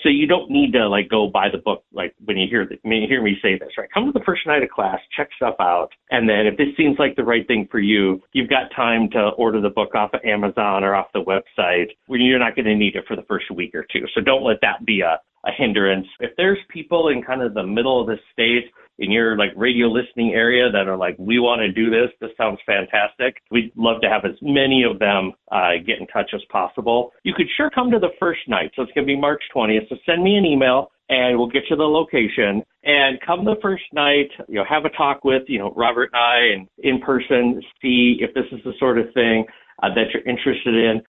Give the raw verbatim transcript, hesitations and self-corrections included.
So you don't need to like go buy the book like when you hear the, when you hear me say this, right? Come to the first night of class, check stuff out, and then if this seems like the right thing for you, you've got time to order the book off of Amazon or off the website when you're not going to need it for the first week or two. So don't let that be a, a hindrance. If there's people in kind of the middle of the state in your like radio listening area that are like, we want to do this, this sounds fantastic, we'd love to have as many of them uh, get in touch as possible. You could sure come to the first night. So it's going to be March twentieth. So send me an email and we'll get you the location. And come the first night, you know, have a talk with, you know, Robert and I and in person, see if this is the sort of thing uh, that you're interested in.